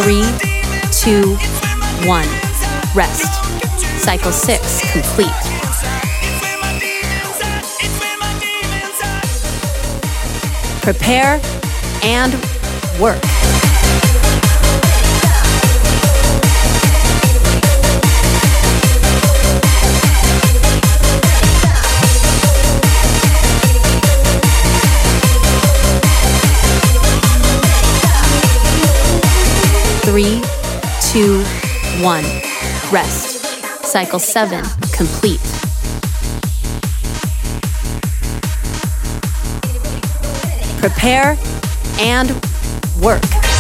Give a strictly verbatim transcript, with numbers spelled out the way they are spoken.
Three, two, one. Rest. Cycle six complete. Prepare and work. Three, two, one. Rest. Cycle seven complete. Prepare and work.